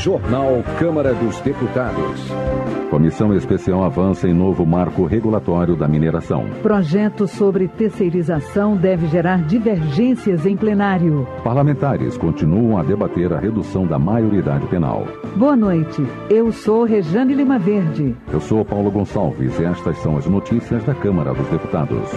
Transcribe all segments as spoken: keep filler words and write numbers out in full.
Jornal Câmara dos Deputados. Comissão especial avança em novo marco regulatório da mineração. Projeto sobre terceirização deve gerar divergências em plenário. Parlamentares continuam a debater a redução da maioridade penal. Boa noite, eu sou Rejane Lima Verde. Eu sou Paulo Gonçalves e estas são as notícias da Câmara dos Deputados.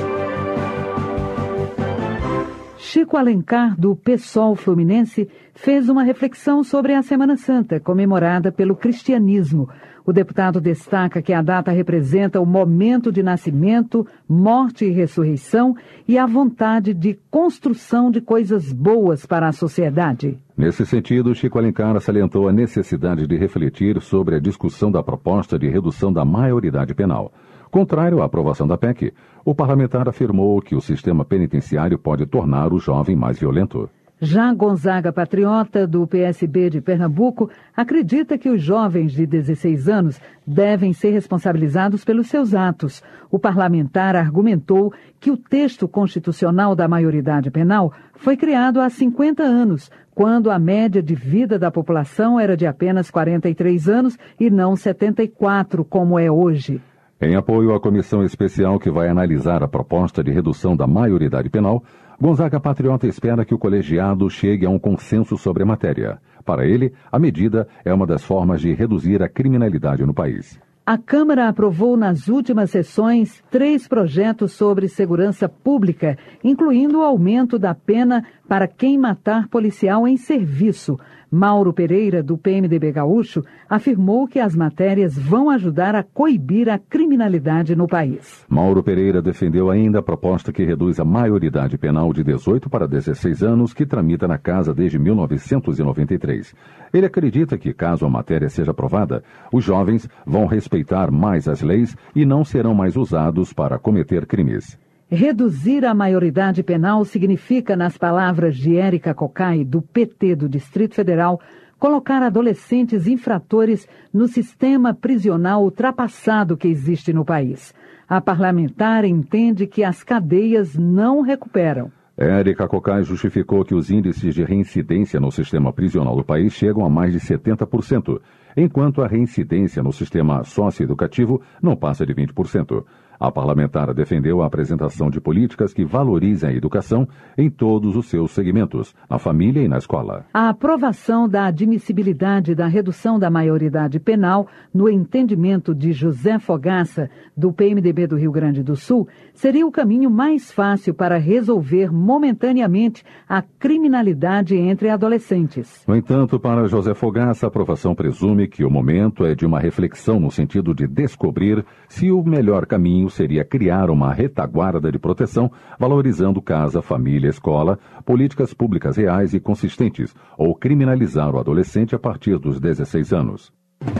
Chico Alencar, do PSOL Fluminense, fez uma reflexão sobre a Semana Santa, comemorada pelo cristianismo. O deputado destaca que a data representa o momento de nascimento, morte e ressurreição e a vontade de construção de coisas boas para a sociedade. Nesse sentido, Chico Alencar salientou a necessidade de refletir sobre a discussão da proposta de redução da maioridade penal. Contrário à aprovação da P E C, o parlamentar afirmou que o sistema penitenciário pode tornar o jovem mais violento. Já Gonzaga Patriota, do P S B de Pernambuco, acredita que os jovens de dezesseis anos devem ser responsabilizados pelos seus atos. O parlamentar argumentou que o texto constitucional da maioridade penal foi criado há cinquenta anos, quando a média de vida da população era de apenas quarenta e três anos e não setenta e quatro, como é hoje. Em apoio à comissão especial que vai analisar a proposta de redução da maioridade penal, Gonzaga Patriota espera que o colegiado chegue a um consenso sobre a matéria. Para ele, a medida é uma das formas de reduzir a criminalidade no país. A Câmara aprovou nas últimas sessões três projetos sobre segurança pública, incluindo o aumento da pena para quem matar policial em serviço. Mauro Pereira, do P M D B Gaúcho, afirmou que as matérias vão ajudar a coibir a criminalidade no país. Mauro Pereira defendeu ainda a proposta que reduz a maioridade penal de dezoito para dezesseis anos, que tramita na Casa desde mil novecentos e noventa e três. Ele acredita que, caso a matéria seja aprovada, os jovens vão respeitar mais as leis e não serão mais usados para cometer crimes. Reduzir a maioridade penal significa, nas palavras de Érica Cocai, do P T do Distrito Federal, colocar adolescentes infratores no sistema prisional ultrapassado que existe no país. A parlamentar entende que as cadeias não recuperam. Érica Cocai justificou que os índices de reincidência no sistema prisional do país chegam a mais de setenta por cento, enquanto a reincidência no sistema socioeducativo não passa de vinte por cento. A parlamentar defendeu a apresentação de políticas que valorizem a educação em todos os seus segmentos, na família e na escola. A aprovação da admissibilidade da redução da maioridade penal, no entendimento de José Fogaça, do P M D B do Rio Grande do Sul, seria o caminho mais fácil para resolver momentaneamente a criminalidade entre adolescentes. No entanto, para José Fogaça, a aprovação presume que o momento é de uma reflexão no sentido de descobrir se o melhor caminho seria criar uma retaguarda de proteção, valorizando casa, família, escola, políticas públicas reais e consistentes, ou criminalizar o adolescente a partir dos dezesseis anos.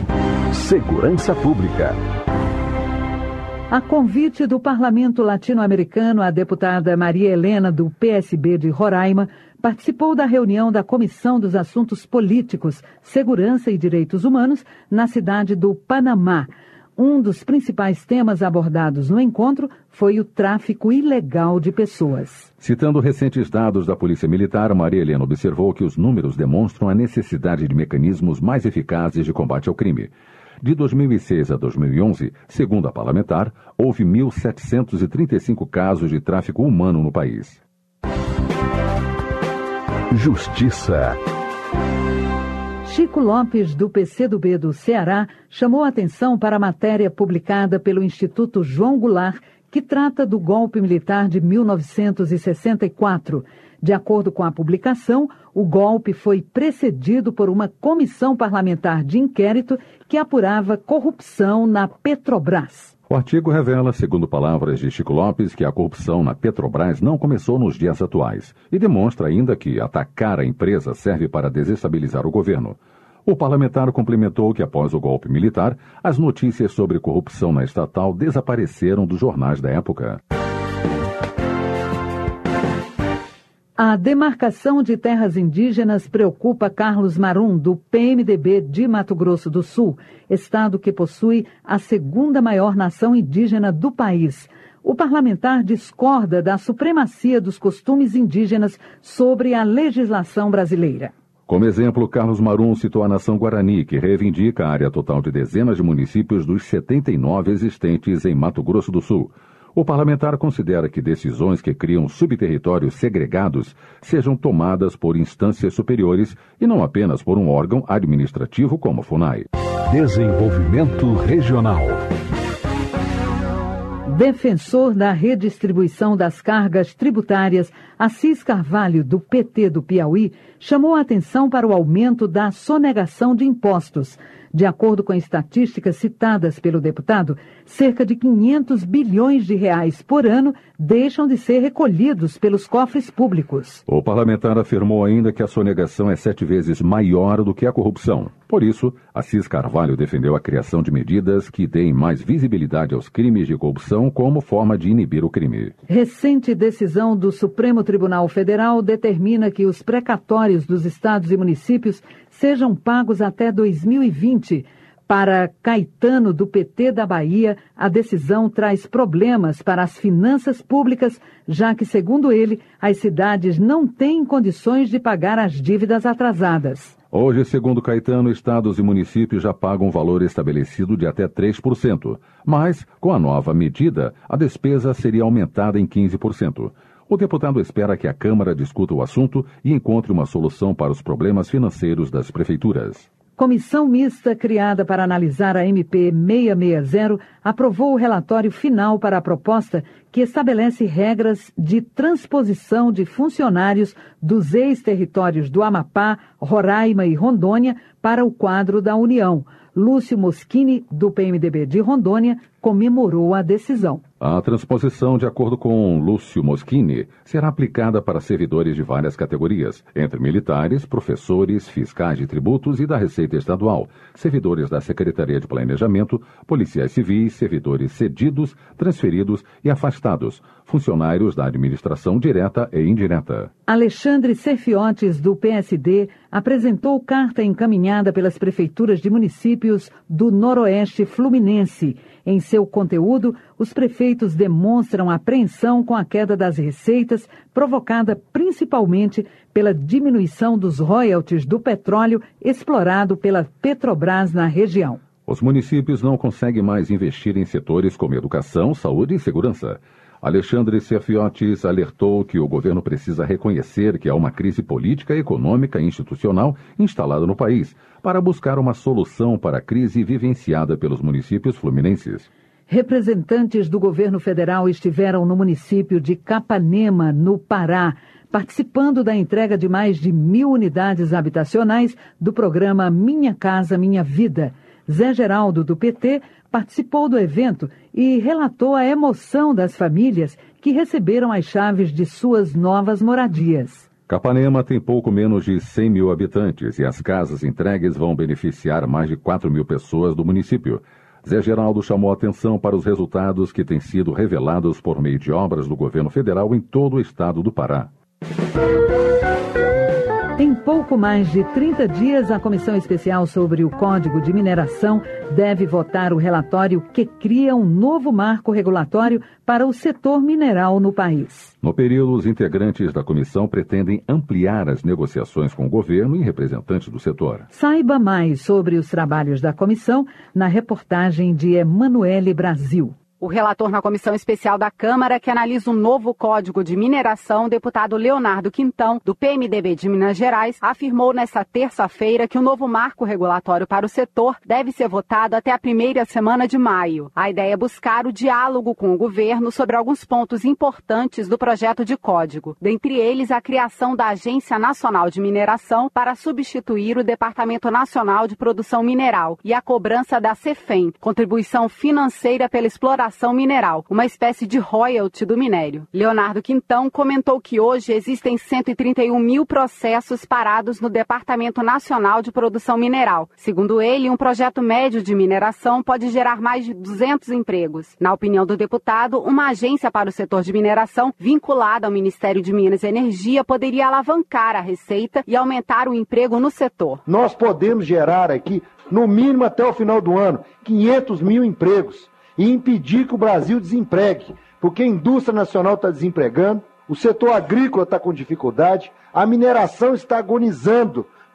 Segurança Pública. A convite do Parlamento Latino-Americano, a deputada Maria Helena, do P S B de Roraima, participou da reunião da Comissão dos Assuntos Políticos, Segurança e Direitos Humanos na cidade do Panamá. Um dos principais temas abordados no encontro foi o tráfico ilegal de pessoas. Citando recentes dados da Polícia Militar, Maria Helena observou que os números demonstram a necessidade de mecanismos mais eficazes de combate ao crime. De dois mil e seis a dois mil e onze, segundo a parlamentar, houve mil setecentos e trinta e cinco casos de tráfico humano no país. Justiça. Chico Lopes, do P C do B do Ceará, chamou a atenção para a matéria publicada pelo Instituto João Goulart, que trata do golpe militar de mil novecentos e sessenta e quatro. De acordo com a publicação, o golpe foi precedido por uma comissão parlamentar de inquérito que apurava corrupção na Petrobras. O artigo revela, segundo palavras de Chico Lopes, que a corrupção na Petrobras não começou nos dias atuais e demonstra ainda que atacar a empresa serve para desestabilizar o governo. O parlamentar complementou que, após o golpe militar, as notícias sobre corrupção na estatal desapareceram dos jornais da época. A demarcação de terras indígenas preocupa Carlos Marum, do P M D B de Mato Grosso do Sul, estado que possui a segunda maior nação indígena do país. O parlamentar discorda da supremacia dos costumes indígenas sobre a legislação brasileira. Como exemplo, Carlos Marum citou a nação Guarani, que reivindica a área total de dezenas de municípios dos setenta e nove existentes em Mato Grosso do Sul. O parlamentar considera que decisões que criam subterritórios segregados sejam tomadas por instâncias superiores e não apenas por um órgão administrativo como a FUNAI. Desenvolvimento Regional. Defensor da redistribuição das cargas tributárias, Assis Carvalho, do P T do Piauí, chamou a atenção para o aumento da sonegação de impostos. De acordo com estatísticas citadas pelo deputado, cerca de quinhentos bilhões de reais por ano deixam de ser recolhidos pelos cofres públicos. O parlamentar afirmou ainda que a sonegação é sete vezes maior do que a corrupção. Por isso, Assis Carvalho defendeu a criação de medidas que deem mais visibilidade aos crimes de corrupção como forma de inibir o crime. Recente decisão do Supremo Tribunal Federal determina que os precatórios dos estados e municípios sejam pagos até dois mil e vinte. Para Caetano, do P T da Bahia, a decisão traz problemas para as finanças públicas, já que, segundo ele, as cidades não têm condições de pagar as dívidas atrasadas. Hoje, segundo Caetano, estados e municípios já pagam um valor estabelecido de até três por cento. Mas, com a nova medida, a despesa seria aumentada em quinze por cento. O deputado espera que a Câmara discuta o assunto e encontre uma solução para os problemas financeiros das prefeituras. Comissão mista criada para analisar a M P seiscentos e sessenta aprovou o relatório final para a proposta que estabelece regras de transposição de funcionários dos ex-territórios do Amapá, Roraima e Rondônia para o quadro da União. Lúcio Moschini, do P M D B de Rondônia, comemorou a decisão. A transposição, de acordo com Lúcio Moschini, será aplicada para servidores de várias categorias, entre militares, professores, fiscais de tributos e da Receita Estadual, servidores da Secretaria de Planejamento, policiais civis, servidores cedidos, transferidos e afastados, funcionários da administração direta e indireta. Alexandre Serfiotes, do P S D, apresentou carta encaminhada pelas prefeituras de municípios do Noroeste Fluminense. Em seu conteúdo, os prefeitos demonstram apreensão com a queda das receitas, provocada principalmente pela diminuição dos royalties do petróleo explorado pela Petrobras na região. Os municípios não conseguem mais investir em setores como educação, saúde e segurança. Alexandre Serfiotes alertou que o governo precisa reconhecer que há uma crise política, econômica e institucional instalada no país, para buscar uma solução para a crise vivenciada pelos municípios fluminenses. Representantes do governo federal estiveram no município de Capanema, no Pará, participando da entrega de mais de mil unidades habitacionais do programa Minha Casa Minha Vida. Zé Geraldo, do P T, participou do evento e relatou a emoção das famílias que receberam as chaves de suas novas moradias. Capanema tem pouco menos de cem mil habitantes e as casas entregues vão beneficiar mais de quatro mil pessoas do município. Zé Geraldo chamou a atenção para os resultados que têm sido revelados por meio de obras do governo federal em todo o estado do Pará. Em pouco mais de trinta dias, a Comissão Especial sobre o Código de Mineração deve votar o relatório que cria um novo marco regulatório para o setor mineral no país. No período, os integrantes da comissão pretendem ampliar as negociações com o governo e representantes do setor. Saiba mais sobre os trabalhos da comissão na reportagem de Emanuele Brasil. O relator na Comissão Especial da Câmara, que analisa o novo Código de Mineração, deputado Leonardo Quintão, do P M D B de Minas Gerais, afirmou nesta terça-feira que o novo marco regulatório para o setor deve ser votado até a primeira semana de maio. A ideia é buscar o diálogo com o governo sobre alguns pontos importantes do projeto de código, dentre eles a criação da Agência Nacional de Mineração para substituir o Departamento Nacional de Produção Mineral e a cobrança da CEFEM, Contribuição Financeira pela Exploração Mineral, uma espécie de royalty do minério. Leonardo Quintão comentou que hoje existem cento e trinta e um mil processos parados no Departamento Nacional de Produção Mineral. Segundo ele, um projeto médio de mineração pode gerar mais de duzentos empregos. Na opinião do deputado, uma agência para o setor de mineração vinculada ao Ministério de Minas e Energia poderia alavancar a receita e aumentar o emprego no setor. Nós podemos gerar aqui, no mínimo até o final do ano, quinhentos mil empregos. E impedir que o Brasil desempregue, porque a indústria nacional está desempregando, o setor agrícola está com dificuldade, a mineração está agonizando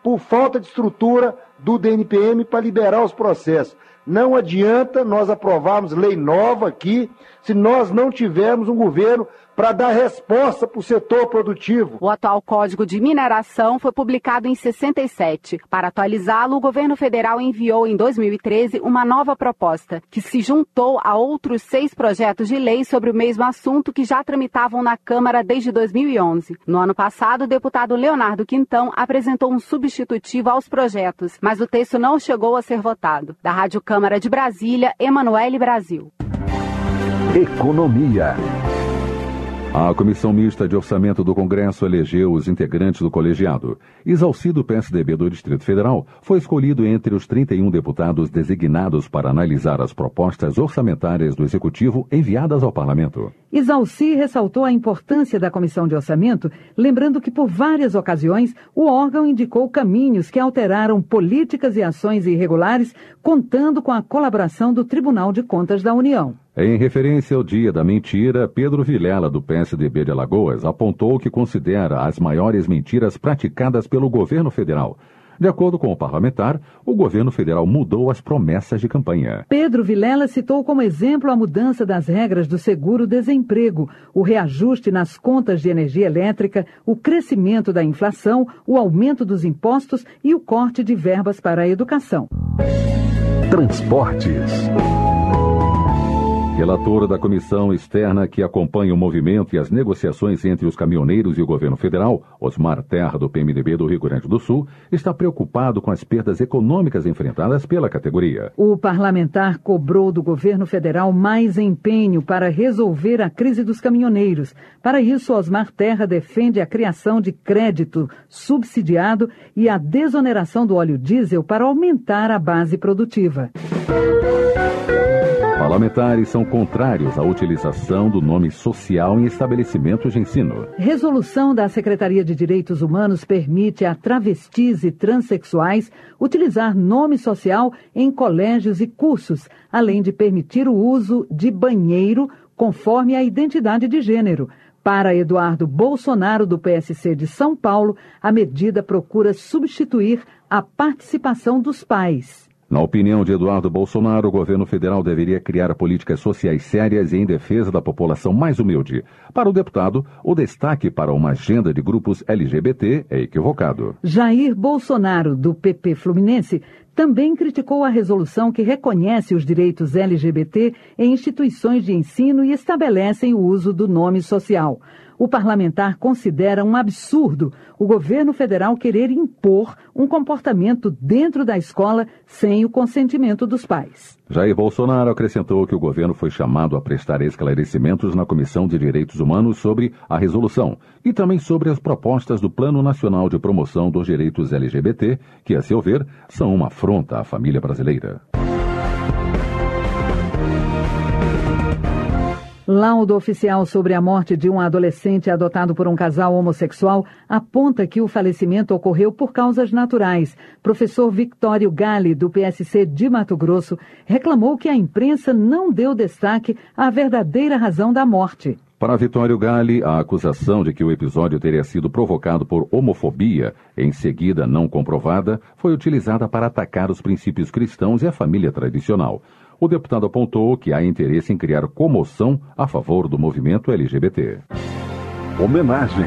por falta de estrutura do D N P M para liberar os processos. Não adianta nós aprovarmos lei nova aqui se nós não tivermos um governo para dar resposta para o setor produtivo. O atual Código de Mineração foi publicado em sessenta e sete. Para atualizá-lo, o governo federal enviou em dois mil e treze uma nova proposta, que se juntou a outros seis projetos de lei sobre o mesmo assunto que já tramitavam na Câmara desde dois mil e onze. No ano passado, o deputado Leonardo Quintão apresentou um substitutivo aos projetos, mas o texto não chegou a ser votado. Da Rádio Câmara de Brasília, Emanuele Brasil. Economia. A Comissão Mista de Orçamento do Congresso elegeu os integrantes do colegiado. Isalci, do P S D B do Distrito Federal, foi escolhido entre os trinta e um deputados designados para analisar as propostas orçamentárias do Executivo enviadas ao Parlamento. Isalci ressaltou a importância da Comissão de Orçamento, lembrando que por várias ocasiões o órgão indicou caminhos que alteraram políticas e ações irregulares, contando com a colaboração do Tribunal de Contas da União. Em referência ao Dia da Mentira, Pedro Vilela, do P S D B de Alagoas, apontou que considera as maiores mentiras praticadas pelo governo federal. De acordo com o parlamentar, o governo federal mudou as promessas de campanha. Pedro Vilela citou como exemplo a mudança das regras do seguro-desemprego, o reajuste nas contas de energia elétrica, o crescimento da inflação, o aumento dos impostos e o corte de verbas para a educação. Transportes. Relator da comissão externa que acompanha o movimento e as negociações entre os caminhoneiros e o governo federal, Osmar Terra, do P M D B do Rio Grande do Sul, está preocupado com as perdas econômicas enfrentadas pela categoria. O parlamentar cobrou do governo federal mais empenho para resolver a crise dos caminhoneiros. Para isso, Osmar Terra defende a criação de crédito subsidiado e a desoneração do óleo diesel para aumentar a base produtiva. Parlamentares são contrários à utilização do nome social em estabelecimentos de ensino. Resolução da Secretaria de Direitos Humanos permite a travestis e transexuais utilizar nome social em colégios e cursos, além de permitir o uso de banheiro conforme a identidade de gênero. Para Eduardo Bolsonaro, do P S C de São Paulo, a medida procura substituir a participação dos pais. Na opinião de Eduardo Bolsonaro, o governo federal deveria criar políticas sociais sérias e em defesa da população mais humilde. Para o deputado, o destaque para uma agenda de grupos L G B T é equivocado. Jair Bolsonaro, do P P Fluminense, também criticou a resolução que reconhece os direitos L G B T em instituições de ensino e estabelecem o uso do nome social. O parlamentar considera um absurdo o governo federal querer impor um comportamento dentro da escola sem o consentimento dos pais. Jair Bolsonaro acrescentou que o governo foi chamado a prestar esclarecimentos na Comissão de Direitos Humanos sobre a resolução e também sobre as propostas do Plano Nacional de Promoção dos Direitos L G B T, que, a seu ver, são uma afronta à família brasileira. Laudo oficial sobre a morte de um adolescente adotado por um casal homossexual aponta que o falecimento ocorreu por causas naturais. Professor Victório Galli, do P S C de Mato Grosso, reclamou que a imprensa não deu destaque à verdadeira razão da morte. Para Vitório Galli, a acusação de que o episódio teria sido provocado por homofobia, em seguida não comprovada, foi utilizada para atacar os princípios cristãos e a família tradicional. O deputado apontou que há interesse em criar comoção a favor do movimento L G B T. Homenagem.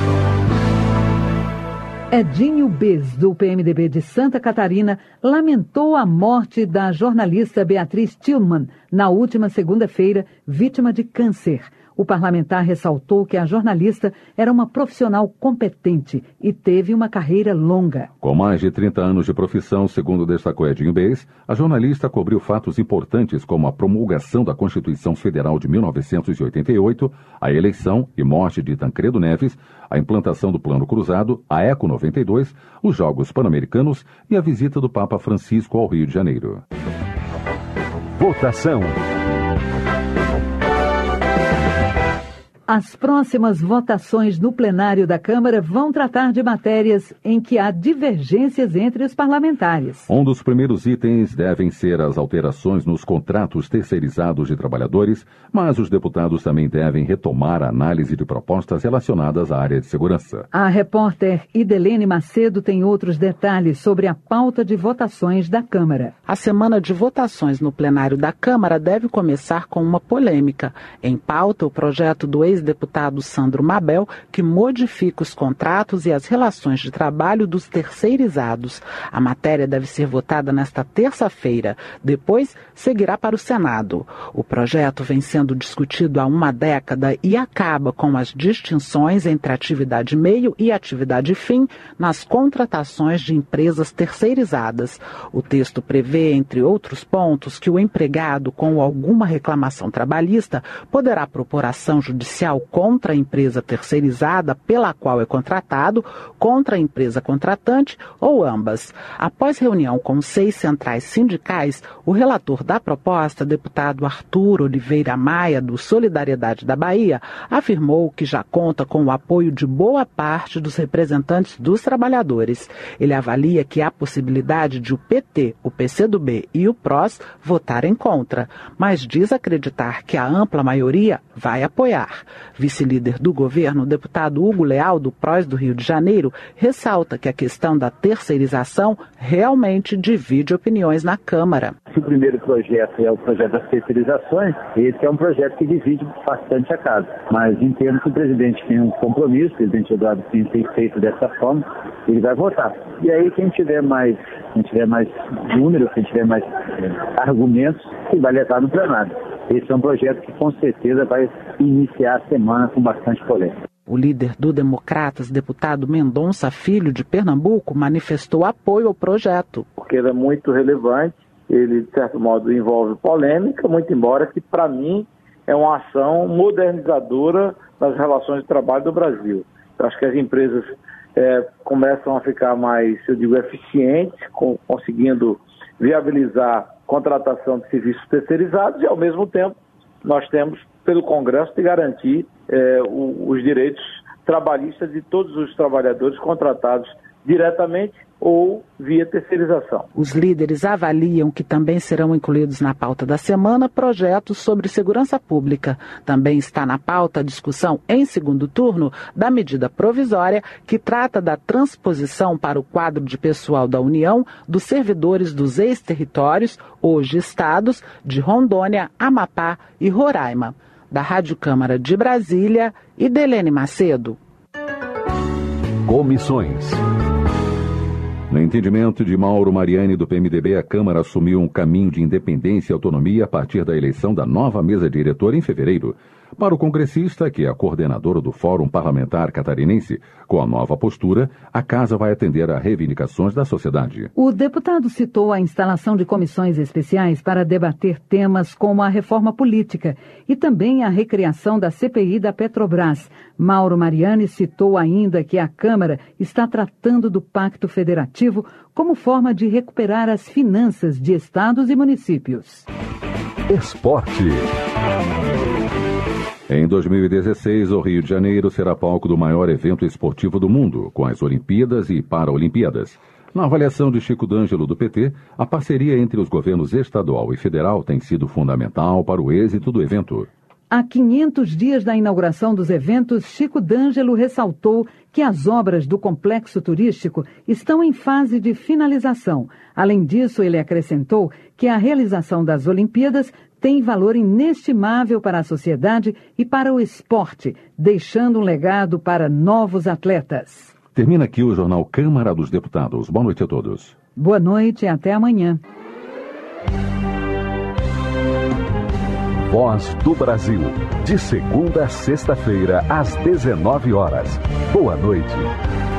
Edinho Bez, do P M D B de Santa Catarina, lamentou a morte da jornalista Beatriz Tillman na última segunda-feira, vítima de câncer. O parlamentar ressaltou que a jornalista era uma profissional competente e teve uma carreira longa. Com mais de trinta anos de profissão, segundo destacou Edinho Bez, a jornalista cobriu fatos importantes como a promulgação da Constituição Federal de mil novecentos e oitenta e oito, a eleição e morte de Tancredo Neves, a implantação do Plano Cruzado, a Eco noventa e dois, os Jogos Pan-Americanos e a visita do Papa Francisco ao Rio de Janeiro. Votação. As próximas votações no plenário da Câmara vão tratar de matérias em que há divergências entre os parlamentares. Um dos primeiros itens devem ser as alterações nos contratos terceirizados de trabalhadores, mas os deputados também devem retomar a análise de propostas relacionadas à área de segurança. A repórter Idelene Macedo tem outros detalhes sobre a pauta de votações da Câmara. A semana de votações no plenário da Câmara deve começar com uma polêmica. Em pauta, o projeto do ex deputado Sandro Mabel, que modifica os contratos e as relações de trabalho dos terceirizados. A matéria deve ser votada nesta terça-feira. Depois, seguirá para o Senado. O projeto vem sendo discutido há uma década e acaba com as distinções entre atividade meio e atividade fim nas contratações de empresas terceirizadas. O texto prevê, entre outros pontos, que o empregado com alguma reclamação trabalhista poderá propor ação judicial contra a empresa terceirizada pela qual é contratado, contra a empresa contratante ou ambas. Após reunião com seis centrais sindicais, o relator da proposta, deputado Arthur Oliveira Maia, do Solidariedade da Bahia, afirmou que já conta com o apoio de boa parte dos representantes dos trabalhadores. Ele avalia que há possibilidade de o P T, o P C do B e o P R O S votarem contra, mas diz acreditar que a ampla maioria vai apoiar. Vice-líder do governo, o deputado Hugo Leal, do P R O S do Rio de Janeiro, ressalta que a questão da terceirização realmente divide opiniões na Câmara. Se o primeiro projeto é o projeto das terceirizações, esse é um projeto que divide bastante a casa. Mas entendo que o presidente tem um compromisso, o presidente Eduardo tem feito dessa forma, ele vai votar. E aí quem tiver mais, quem tiver mais números, quem tiver mais é, argumentos, que vai levar no plenário. Esse é um projeto que com certeza vai iniciar a semana com bastante polêmica. O líder do Democratas, deputado Mendonça Filho, de Pernambuco, manifestou apoio ao projeto. Porque ele é muito relevante, ele, de certo modo, envolve polêmica, muito embora que, para mim, é uma ação modernizadora das relações de trabalho do Brasil. Eu acho que as empresas é, começam a ficar mais, eu digo, eficientes, com, conseguindo viabilizar contratação de serviços terceirizados e, ao mesmo tempo, nós temos, pelo Congresso, de garantir eh, o, os direitos trabalhistas de todos os trabalhadores contratados diretamente ou via terceirização. Os líderes avaliam que também serão incluídos na pauta da semana projetos sobre segurança pública. Também está na pauta a discussão em segundo turno da medida provisória que trata da transposição para o quadro de pessoal da União dos servidores dos ex-territórios, hoje estados, de Rondônia, Amapá e Roraima. Da Rádio Câmara de Brasília, Idelene Macedo. Comissões. No entendimento de Mauro Mariani, do P M D B, a Câmara assumiu um caminho de independência e autonomia a partir da eleição da nova mesa diretora em fevereiro. Para o congressista, que é a coordenadora do Fórum Parlamentar Catarinense, com a nova postura, a Casa vai atender a reivindicações da sociedade. O deputado citou a instalação de comissões especiais para debater temas como a reforma política e também a recriação da C P I da Petrobras. Mauro Mariani citou ainda que a Câmara está tratando do Pacto Federativo como forma de recuperar as finanças de estados e municípios. Esporte. Em dois mil e dezesseis, o Rio de Janeiro será palco do maior evento esportivo do mundo, com as Olimpíadas e Paralimpíadas. Na avaliação de Chico D'Angelo, do P T, a parceria entre os governos estadual e federal tem sido fundamental para o êxito do evento. Há quinhentos dias da inauguração dos eventos, Chico D'Angelo ressaltou que as obras do complexo turístico estão em fase de finalização. Além disso, ele acrescentou que a realização das Olimpíadas tem valor inestimável para a sociedade e para o esporte, deixando um legado para novos atletas. Termina aqui o Jornal Câmara dos Deputados. Boa noite a todos. Boa noite e até amanhã. Voz do Brasil, de segunda a sexta-feira, às dezenove horas. Boa noite.